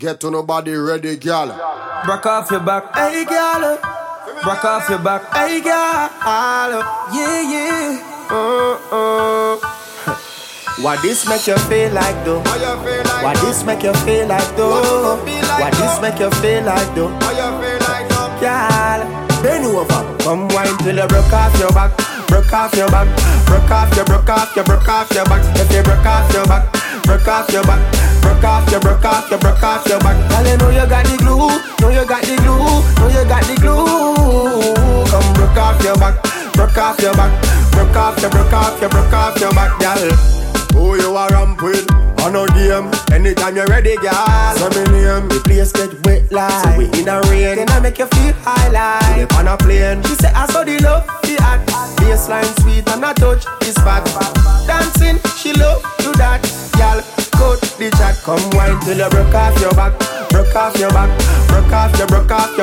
Get to nobody ready, girl. Broke off your back, hey girl. Broke off your back, hey girl. Yeah, yeah. What this make you feel like though? What this make you feel like though? What this make you feel like though? Girl, bend over, come wine till you broke off your back. Broke off your back, broke off your back. If you broke off your back, broke off your back, broke off your back. Girl, you know you got the glue, know you got the glue, know you got the glue. Come broke off your back, broke off your back, broke off your back, girl. Who you are ramp with? On a game, anytime you're ready, girl. Say me name. The place get wet like, so we in a rain. Then I make you feel high like Live on a plane. She say I saw the love, the act. Baseline sweet and I touch is fat. Dancing, she love, do that. Y'all, cut the chat. Come wine till you broke off your back. Broke off your back. Broke off your back.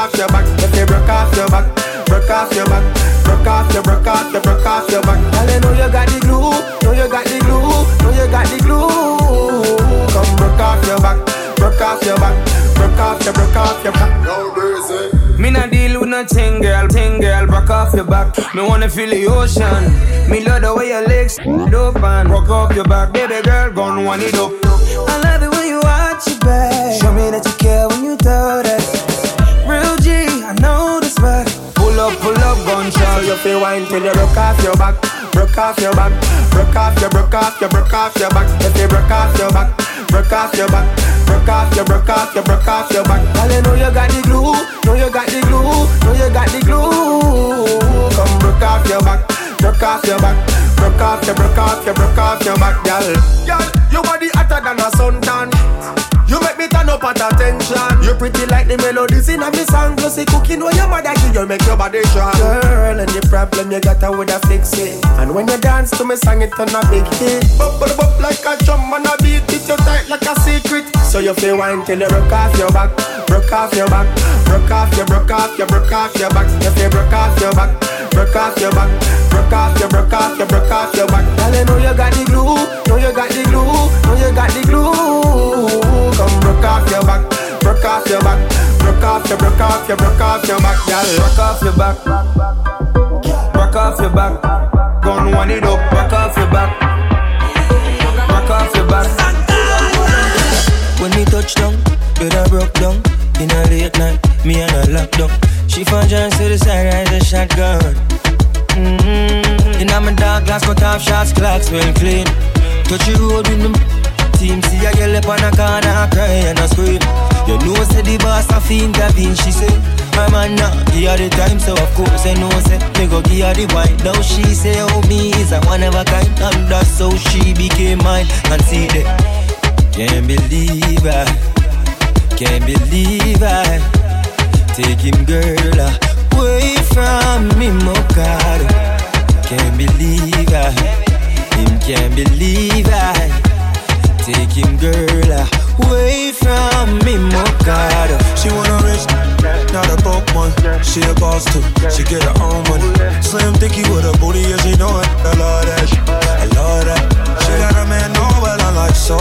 If you broke off your back, broke off your back. Broke off your back. Girl, you know you got the glue, know you got the glue, know you got the glue. Come broke off your back, broke off your back, broke off your back. No reason. Me not deal with nothing, girl, broke off your back. Me wanna feel the ocean. Me love the way your legs open. Broke off your back, baby girl, gon' want it up. I love it when you watch your back. Show me that you care when you throw that. Real G, I know the spot. Pull up, gunshot. You feel wine till you broke off your back. Broke off your back, broke off your back. If you broke off your back, broke off your back, broke off your back. Girl, you know you got the glue, know you got the glue, know you got the glue. Come broke off your back, broke off your back, broke off your back, girl. Girl, your body hotter than a suntan. You make me turn up at attention. You pretty like the melodies in a me song. Plus the cooking where your mother give you make your body strong. Girl, and the problem you got with a fix it. And when you dance to me song, it turn a big hit. Bop like a drum and a beat it you tight like a secret. So you feel wine till you broke off your back. Broke off your back. Broke off your back. If you broke off your back, broke off your back. Broke off your back. Girl, you know you got the glue, know you got the glue, know you got the glue. Come broke off your back, broke off your back, broke off your back, girl. Broke off your back, broke off your back. Gon' want it up, broke off your back, broke off your back. When we touch down, bed I broke down. In a late night, me and her locked up. She found John to the side, rise a shotgun. In my dark glass, cut off shots, clocks well clean. Touch the road with them. Team see a girl up on a corner, cry and a scream. You know say the boss a fi intervene. She say, my man nah give her the time, so of course I know say me go give her the wine. Now she say, oh me is a one of a kind, and that's how she became mine. And see that, can't believe I, can't believe I take him girl away from me, Mokado. Can't believe I, him can't believe I take him girl away from me, Mokado. She want a rich, not a broke one. She a boss too, she get her own money. Slim thicky with a booty, yeah she know it. I love that, I love that. She got a man, no, well I'm like, so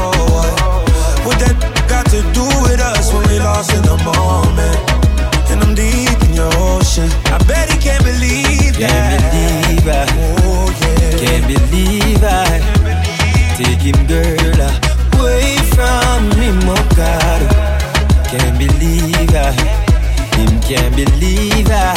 what that got to do with us when we lost in the moment? And I'm deep in your ocean. I bet he can't believe that. Can't believe I, oh yeah. Can't believe I take him girl away from me, Mokado. Can't believe I, him can't believe I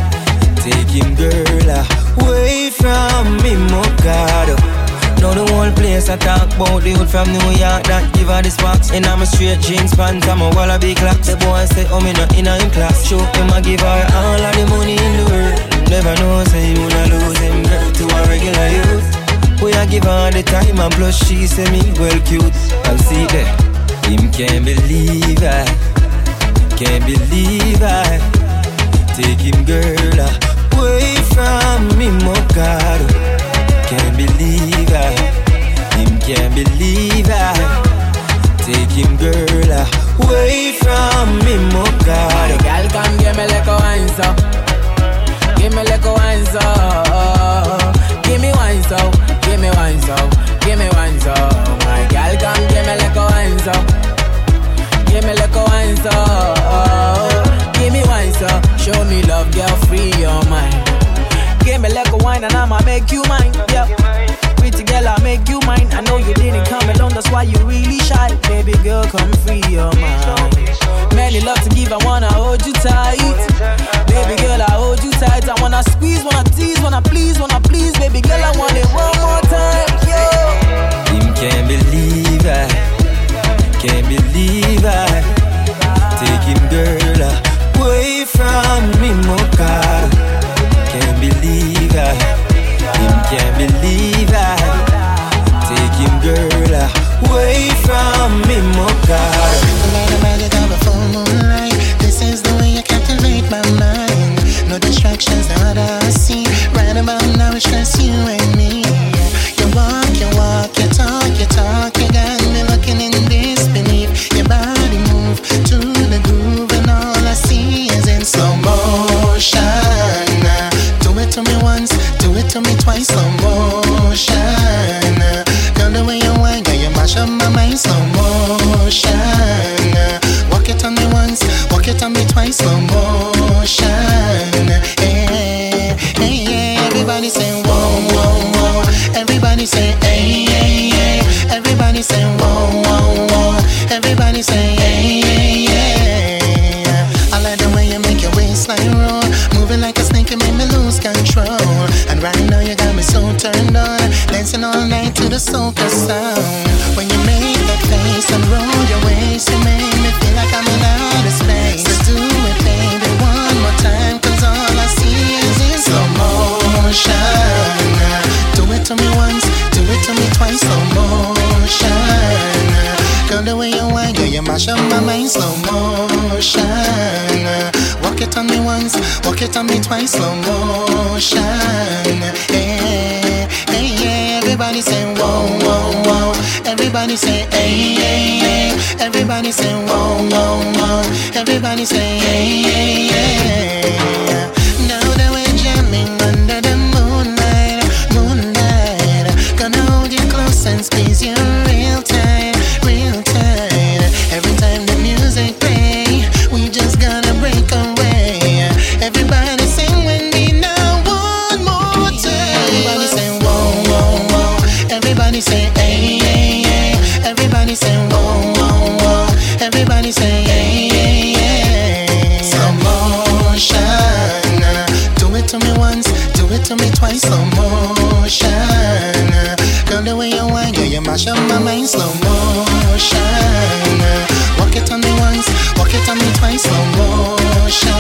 take him girl away from me, Mokado. Now the whole place I talk about the hood from New York that give her the sparks. And I'm a straight jeans pants, I'm a wallaby clocks. The boy say, oh me not in class. Show him I give her all of the money in the world. Never know say you wanna lose him girl to a regular youth. We I give her the time and plus she say me well cute. I'll see that. Him can't believe I, can't believe I take him girl away from me, Mokado. Can't believe I, him can't believe I take him girl away from me, Mokado. Girl, come give me like a wine so, give me like a wine so, give me wine so, give me wine so, give me wine so. My girl, come give me like a wine so, give me show me love, girl, free your mind. Give me like a wine and I'ma make you mine. Yeah, pretty girl, I'll make you mine. I know you didn't come alone, that's why you really shy. Baby girl, come free your mind. Many love to give, I wanna hold you tight. Baby girl, I hold you tight. I wanna squeeze, wanna tease, wanna please. Baby girl, I want it one more time. Yeah. Him can't believe I, can't believe I take him girl away from me, Mocha. Can't believe I, him can't believe I take him girl away from me, Mocha. Magic of a full moonlight. This is the way you captivate my mind. No distractions that I see. Right about now it's just you and me. You walk, you talk. You got me looking in disbelief. Your body move to the groove, and all I see is in slow motion. Do it to me once, do it to me twice, slow motion. Girl, the way you whine, girl, you mash up my mind, slow motion. Walk it on me once, walk it on me twice, slow motion. Hey, hey, hey. Everybody say whoa, whoa, whoa. Everybody say hey, hey, hey. Everybody say whoa, whoa, whoa. Everybody say hey, hey, hey. I like the way you make your waistline roll. Moving like a snake, you make me lose control. And right now you got me so turned on. Dancing all night to the soca sound. When you make that face and roll your waist, you make me feel like I'm in outer space. So do it, baby, one more time, cause all I see is in slow motion. Do it to me once, do it to me twice, slow motion. Girl, the way you whine, girl, you mash up my mind, slow motion. Walk it on me once, walk it on me twice, slow motion. Hey, hey, hey. Everybody say whoa, whoa, whoa. Everybody say hey, hey, hey. Everybody say whoa, whoa, whoa. Everybody say hey, hey, hey. Now that we're jamming under the moonlight, gonna hold you close and squeeze you real tight, real tight. Every time the music play, we just gonna break away. Everybody sing with me now one more time. Everybody say whoa, whoa, whoa. Everybody say hey, hey, hey. Everybody say whoa, whoa, whoa. Everybody say hey, hey, hey. Slow motion. Do it to me once, do it to me twice, slow motion. Girl, the way you whine, girl, you mash up my mind, slow motion. Walk it on me once, walk it on me twice, slow motion.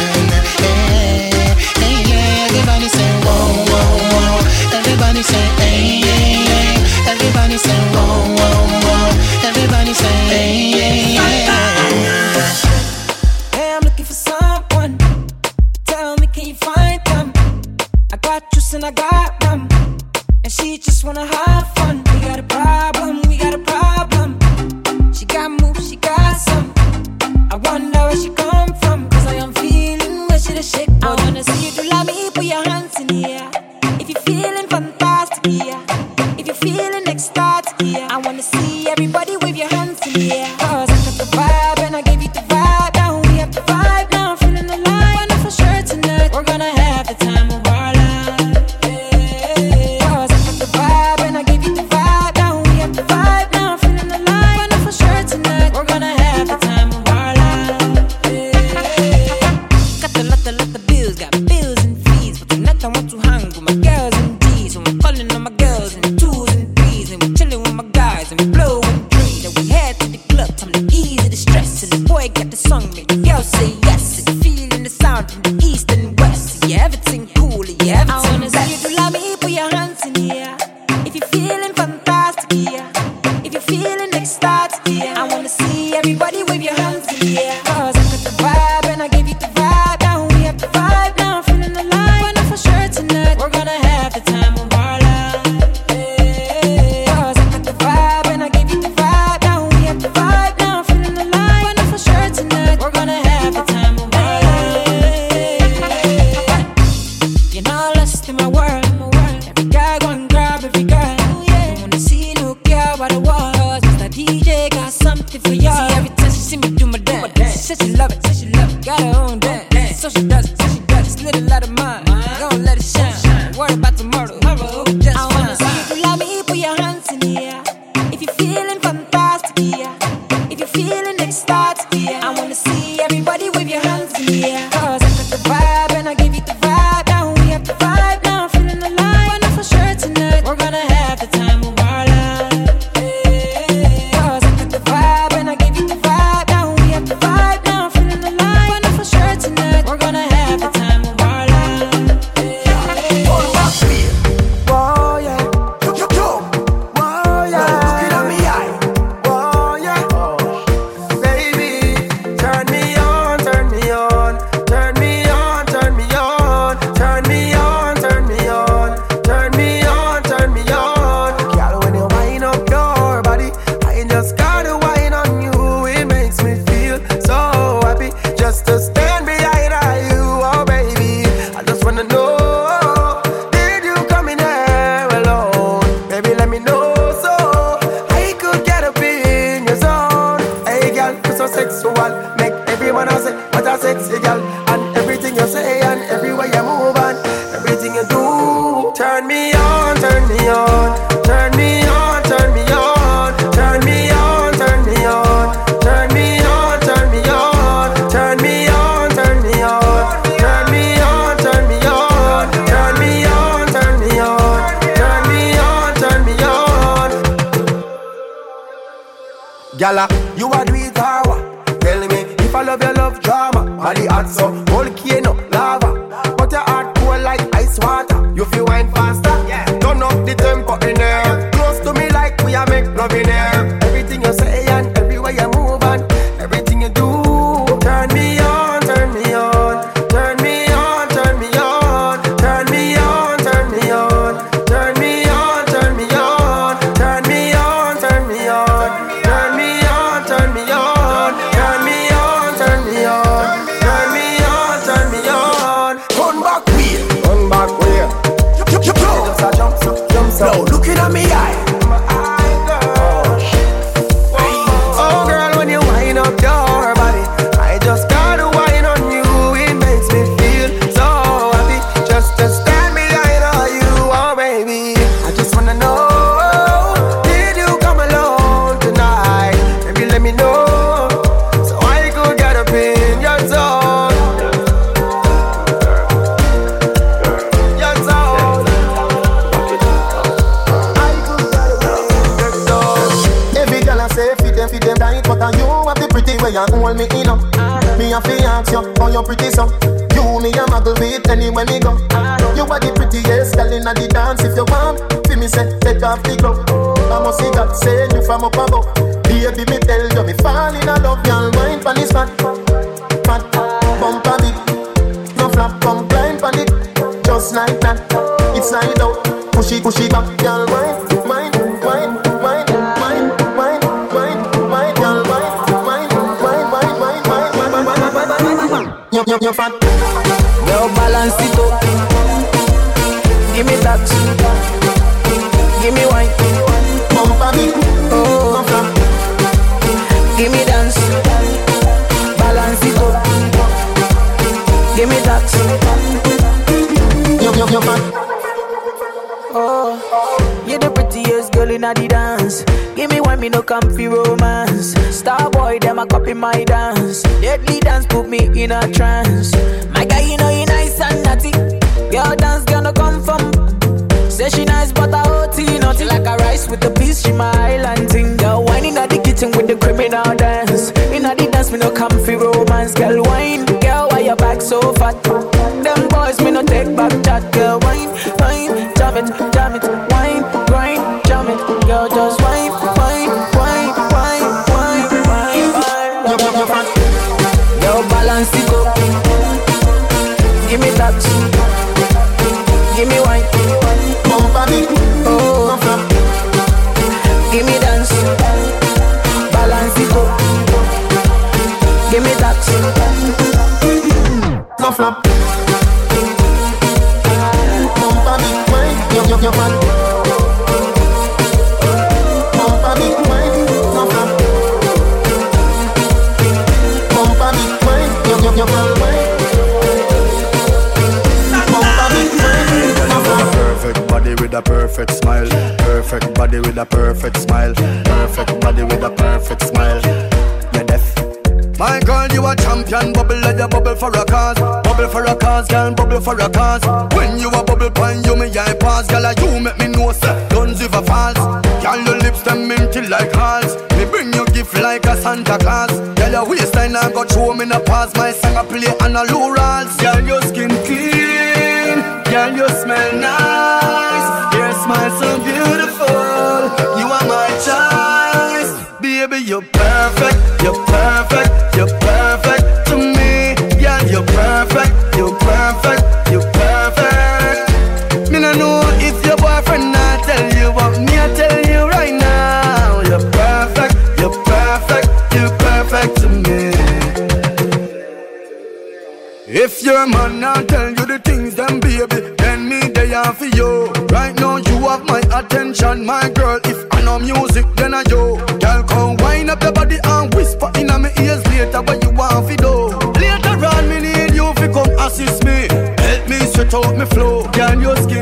Hey, hey, yeah. Everybody say whoa, whoa, whoa. Everybody say hey, hey, hey. Everybody say whoa, whoa, whoa. Everybody say hey, hey, hey. Hey, I'm looking for someone. Tell me, can you find them? I got juice and I got rum, and she just wanna have fun. We got a problem, we got a problem. She got moves, she got some. I wonder where she come from, cause I am feeling where she the shake. I wanna see you do like me, put your hands in the air. If you're feeling fantastic, yeah. If you're feeling ecstatic, yeah. I wanna see everybody wave your hands in the air. Cause I got the vibe and I gave you the vibe. Now we have the vibe, now I'm feeling alive. I know for sure tonight we're gonna have the time of our life. Cause I got the vibe and I gave you the vibe. Now we have the vibe, now I'm feeling alive. I know for sure tonight we're gonna have the time of our life. Got the lot of bills, got bills and fees. But tonight I want to hang with my girls and D's. So I'm calling on my girls in twos and threes. And we're chilling with my guys and blowing trees. And we head to the club, time to ease the stress. And the boy got the song, make the girl say yes. And feeling the sound from the east and west. Yeah, everything cool, yeah, everything I wanna see you do like me, put your hands in the air. If you're feeling fantastic, yeah. If you're feeling ecstatic, yeah. I wanna see everybody wave your hands in the air. Cause I got the vibe and I gave you the vibe. Now we have the vibe, now I'm feeling alive. I know for sure tonight we're gonna have the time of our life. Cause I got the vibe and I gave you the vibe. Now we have the vibe, now I'm feeling alive. I know for sure tonight we're gonna have the time of our life. You're not lost in my world. Every guy gonna grab every girl. Don't wanna see no girl by the walls. Cause the DJ got something for y'all. See every time she see me do my dance, she said she love it, got her own dance, so she does it starts. Yeah. I wanna see everybody with your hands in the air. Cause I got the vibe and I give you the vibe. Now we have the vibe, now I'm feeling alive. But not for sure tonight, we're gonna have the time of our lives. Cause I got the vibe and I give you the vibe. Now we have the vibe, now I'm feeling alive. But not for sure tonight, we're gonna have the time of our lives. Whoa, yeah. Whoa, yeah. Looking at me eye. Whoa, yeah. Baby, turn me on, turn me on. Turn me on, turn me on. Turn me on, turn me on. Turn me on, turn me on. Girl, when you wind up your body, I just gotta whine on you. It makes me feel so happy just to stand behind you, oh baby. I just wanna know, did you come in here alone? Baby, let me know so I could get up in your zone. Hey girl, you're so sexual, make everyone else say what a sexy girl. And everything you say and everywhere you move and everything you do. Turn me on, turn me on. Turn me on, turn me on. Turn me on, turn me on. Turn me on, turn me on. Turn me on, turn me on. Turn me on, turn me on. Turn me on, turn me on. Turn me on, turn me on. Gala, you are do it or what? Tell me if I love your love drama. Body hot so volcano lava, but your heart cold like ice water. You feel wine faster, yeah. Turn up the tempo in there. Close to me like we are make love in there. Everything you say and everywhere you move and everything you do. Turn me on, turn me on. Turn me on, turn me on. Turn me on, turn me on. Turn me on, turn me on. Turn me on, turn me on. Turn me on, turn me on. Turn me on, turn me on. Turn me on, turn me on. Run back way, run back way. Just a jump so. Looking at me eye. Oh girl, when you wind up your body, I just gotta whine on you. It makes me feel so happy just to stand behind you, oh baby. I just wanna know, did you come alone tonight? Maybe let me know so I could get up in your zone. Your zone. I could get up in your zone. Every girl I say fit them tight, but you have the pretty way and hold me in up. Me a fi ask you, how you pretty so? You me a muggle with anywhere me go. You are the prettiest girl inna the dance. If you want, feel me say take off the glove. I must see God send you from up above. Baby me tell you me fall in love. Y'all wine pon this fat, fat bump a bit. No flap, come blind pon it, just like that. It's slide out, push it back. Y'all wine. You're fat. Yo, balance it up. Give me that. Give me wine. Bump a bit. Oh, give me dance. Balance it up. Give me that. You're fat. Oh, you're the prettiest girl in the dance. Give me one, me no comfy romance. Star boy, them a copy my dance. Deadly dance put me in a trance. My guy, you know you nice and naughty. Girl dance gonna come from. Say she nice but I OT naughty. Like a rice with a piece, she my island thing. Girl whining at the kitchen with the criminal dance. In the dance, me no comfy romance. Girl wine, girl why your back so fat? Them boys me no take back chat. Girl wine, jam it, wine, grind, jam it. Girl just wine. Yo, balance it up. Give me that. Give me wine. Bump a bit. Oh, give me dance. Balance it up. Give me that. No flap. Bump a bit, wine. You're fat. Bump a bit, wine. No flap. Bump a bit, wine. You're fat. Perfect body with a perfect smile. Perfect body with a perfect smile. Perfect body with a perfect smile. You're deaf. My girl, you a champion, bubble like you bubble for a cause. Bubble for a cause, girl, bubble for a cause. When you a bubble point, you me eye pass. Girl, you make me know, sir, guns if a falls. Girl, your lips them minty like hearts. Me bring you gift like a Santa Claus. Girl, your waistline I got show me no pass. My song I play on a low rolls. Girl, your skin clean. Girl, you smell nice. Your smile so beautiful. You are my choice. Baby, you're perfect. You're perfect. You're perfect to me. Girl, you're perfect. You're perfect. You're perfect. Me no know if your boyfriend not tell you, but me I tell you right now. You're perfect. You're perfect. You're perfect to me. If your man not tell you the things, then baby, then me they are for you. Right now you have my attention, my girl. If I know music, then I yo. Girl, come wind up your body and whisper in my ears later what you want for do. Later on, me need you to come assist me. Help me stretch out my flow. Girl, your skin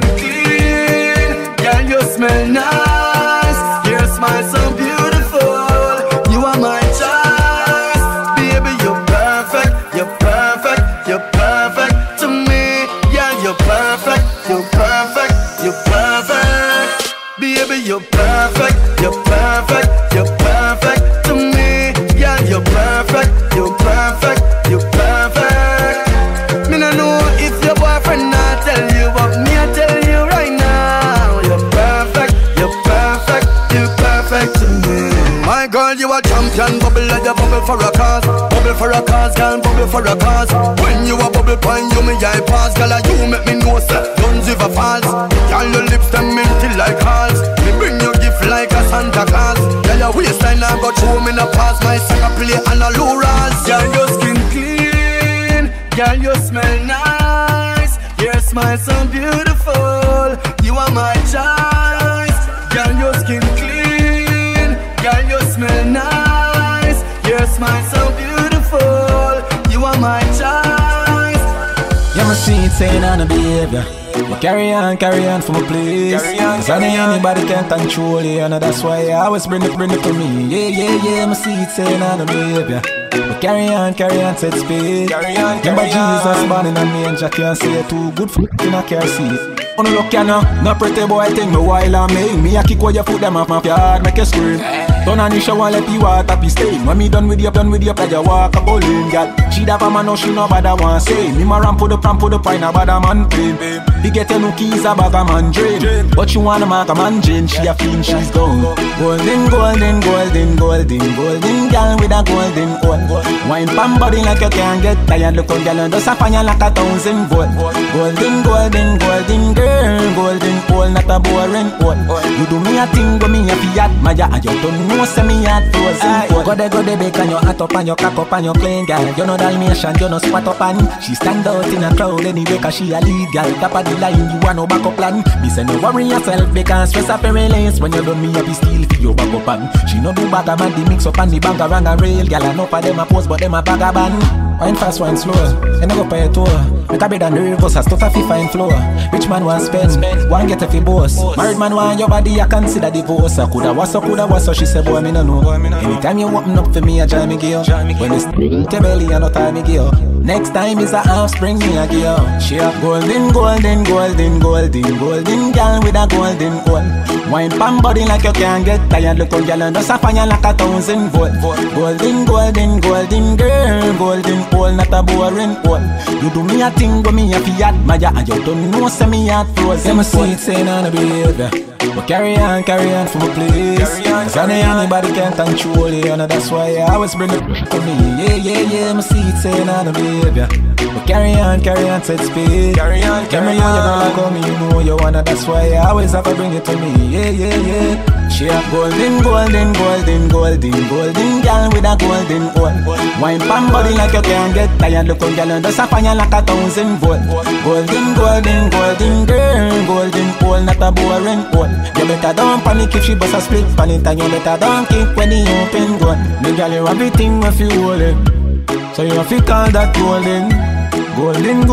clean. Girl, you smell nice. Your smile so beautiful. You are my choice. Baby, you're perfect. You're perfect. You're perfect to me. Yeah, you're perfect. You're perfect. You're perfect. Baby, you're perfect. You're perfect. You're perfect to me. Yeah, you're perfect. You're perfect. You're perfect. Me no know if your boyfriend not tell you, but me I tell you right now. You're perfect. You're perfect. You're perfect to me. My girl, you a champion, bubble like you bubble for a cause. Bubble for a cause, girl, bubble for a cause. When you a bubble point, you me eye pass. Girl, you make me know, sir, guns if a falls. Girl, your lips them minty like hearts. Me bring you gift like a Santa Claus. Girl, your waistline I got show me no pass. My song I play on a low rolls. Girl, your skin clean. Girl, you smell nice. Your smile so beautiful. You are my choice. Girl, your skin clean. Girl, you smell nice. Your smile so beautiful. You are my choice. Yeah, my sweet saying on the behavior. But carry on for my place. Cause I know anybody can control you, and that's why I always bring it to me. Yeah, my sweet saying on the behavior. But carry on, set speed. Remember Jesus born in a manger, can't say it too good for in a car seat. On the look, you know, no pretty boy think me while I make me a kick where you put them off my yard, make you scream. Turn on the shower, let the water be stain. When me done with you, like you walk a bowling, girl. She have a man, no, she no bother want say. Me ma ramp put up, pine a bad a man pain. He get a new keys, a bag a man drain. But you wanna mark a man Jane, she a fiend, she's gone. Golden, girl with a golden gold. Wine pam body like you can't get tired. Look on girl and just a fire like 1,000 volt. Golden girl, golden pole, not a boring pole. You do me a thing, go me a fiat, Maya, and you don't know, say me a frozen pole. Go the bake and your hat up and your cock up and your clean girl. You know Dalmatian, you know spot up and she stand out in a crowd anyway, cause she a lead girl. Top of the line, you want no backup plan. Me say no worry yourself, because stress up your lanes. When you do me up, you steal for your backup and she no do bag a man, the mix up and the bank around a rail. Girl, enough of them a pose, but them a bag a band. Wine fast, wine slow, you no go pay a tour. Make a bed and the reverse, a stuff a fine floor. Rich man want spend, want get a fi boss. Married man want your body, I consider divorce. I coulda was so, she say boy me no know. Anytime you open up for me, I jam me gear. When it's your belly, I no tie me gear. Next time is a offspring, me a gear. She a golden girl with a golden gold. Wine pan body like you can't get tired. Look on girl and just a fire like 1,000 volt. Golden girl, golden pole, not a boring pole. You do me a thing, go me a fiat, Maya, and you don't know, say me a frozen. Yeah, my sweet saying on the behavior. But carry on for my place. Cause I know anybody can control you, and that's why I always bring it to me. Yeah, my sweet saying on the behavior. But carry on, set speed. Carry on, you girl like me, you know you wanna, that's why I always have to bring it to me. Yeah. She a golden girl with a golden gold. Wine pan body like you can't get tired. Look on girl and just a fire like 1,000 volt. Golden girl, golden pole, not a boring pole. You better don't panic if she bust a split pan it, and you better don't kick when the open gun. Me girl, you everything if you hold it, so you have to call that golden. Golden.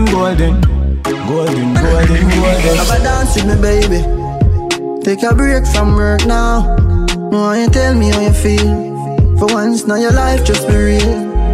Have a dance with me, baby. Take a break from work now. No, you tell me how you feel. For once, now your life just be real.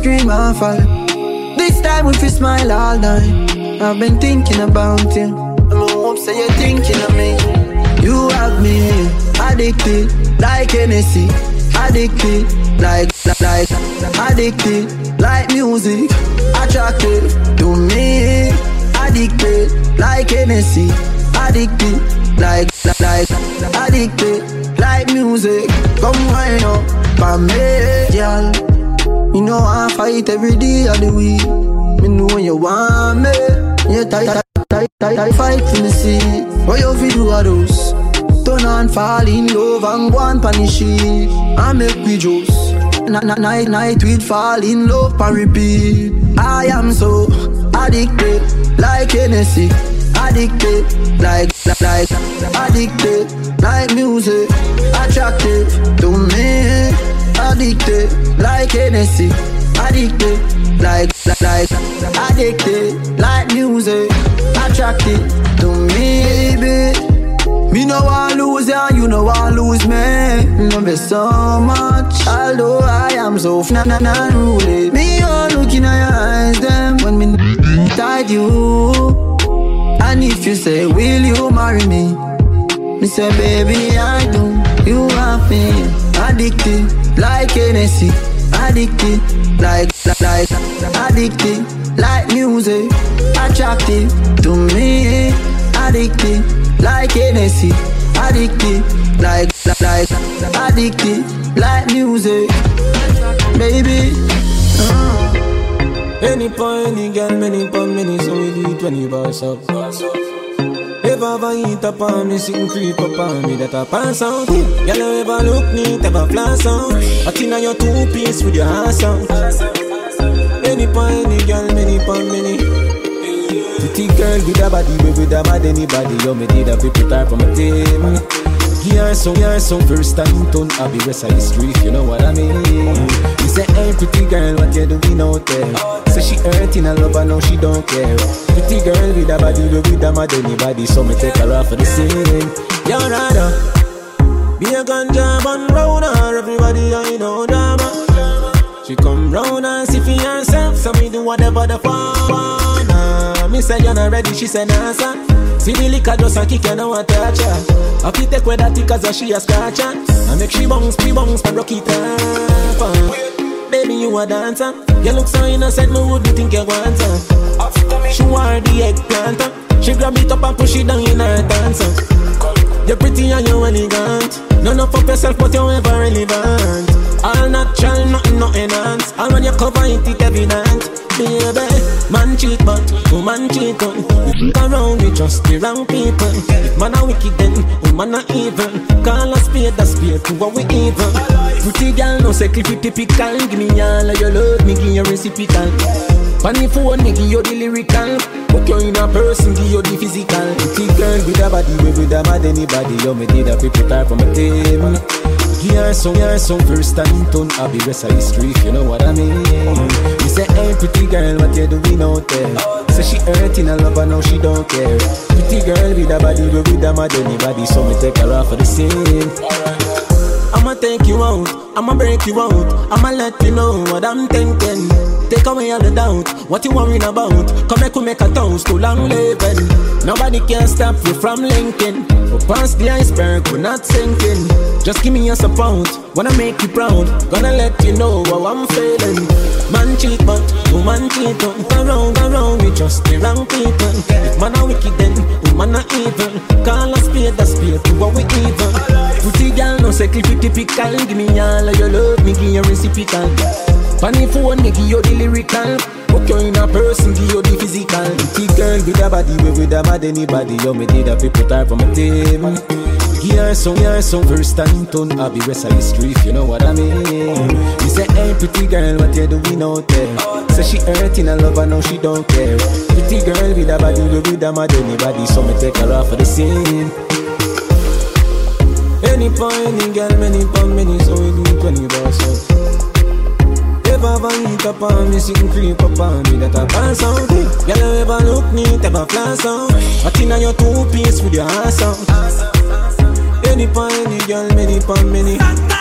scream and fall. This time if you smile all night. I've been thinking about you. I'm hope say you're thinking of me. You have me addicted like Hennessy. Addicted like addicted like music. Attracted to me. Addicted like Hennessy. Addicted like addicted like music. Come wind up for me, girl. You know I fight every day of the week. Me know you want me. You tight fight for me see. What you fi do a those? Turn on, fall in love and go and punish it. I make we juice. Night we'd fall in love and repeat. I am so addicted like Hennessy. Addicted like addicted like music. Attracted to me. Addicted like Hennessy. Addicted like addicted like music. Attracted to me, baby. Me no want lose ya, you no want lose me. Love you so much, although I am so unruly. Me all looking at your eyes, them when me tied you. And if you say, will you marry me? Me say, baby, I do. You have me addicted like Hennessy. Addicted like addicted like music. Attracted to me. Addicted like Hennessy. Addicted like addicted like music. Baby Any point, any girl, many pon many, so we do it when you boss up. If I ever eat up on me, sitting creep up on me, that I pass out. Girl, you ever look neat, ever flash out. I think on your two-piece with your ass out. Any point, any girl, many pon many. Pretty girl with a body, with a bad anybody. You me did a people type from a team. You're so first time turn I be rest of history, if you know what I mean. You say, hey pretty girl, what you doing out there? Say she hurting and love her, now she don't care. Pretty girl with a body, with a mad anybody. So me take her off for the scene. You're rather be a ganja man round her. Everybody I know drama. She come round and see for herself. So me do whatever the fuck. Me say you're not ready, she say nah sir. See the liquor just a kick, you know what touch her. I keep take with that cause she a scratch her. I make she bounce, and rock it up. Baby, you a dancer. You look so innocent, me wouldn't think you want her. She wore the eggplant. She grab it up and push it down in her dancer. You're pretty and you're elegant. None of yourself, but you're ever relevant. All natural, nothing enhanced. And when you cover it, it's evident. Baby, man cheat but woman cheat on. You think around with just the wrong people. If man a wicked then woman a evil. Call a spade to what we evil. Pretty girl no say clip it typical. Give me all of your love, me give you reciprocal. Funny phone, me give you the lyrical. Put you in a person, give you the physical. Pretty girl with a body, with a mad anybody. You me did a people type from a team. You're so first time turn I be rest of history, if you know what I mean. You say, hey pretty girl, what you doing out there? Say she hurting and love her, now she don't care. Pretty girl with a body, with a mad anybody. So me take her off for the scene. I'ma take you out, I'ma break you out, I'ma let you know what I'm thinking. Take away all the doubt, what you worrying about. Come make we make a toast to long living. Nobody can stop you from linking. But past the iceberg, we're not sinking. Just give me your support, wanna make you proud. Gonna let you know how I'm feeling. Man cheat but woman cheat on. Around with just the wrong people. If man a wicked then woman a evil. Call a spade to what we evil. Pretty girl no say clip it typical. Give me all of your love, me give you reciprocal. Funny phone, me give you the lyrical. Put you in a person, give you the physical. Pretty girl with a body, with a mad anybody. You me did a people type from a team. You're so first time turn I be rest of history, if you know what I mean. You say, hey pretty girl, what you doing out there? Say she hurting and love her, now she don't care. Pretty girl with a body, with a mad anybody. So me take her off for the scene. Any point, any girl, many pon many, so we do it when you boss up. If I ever eat up on me, sitting creep up on me, that I pass out. Girl, you ever look neat, ever flash out. I think on your two-piece with your ass out. Any point, any girl, many pon many.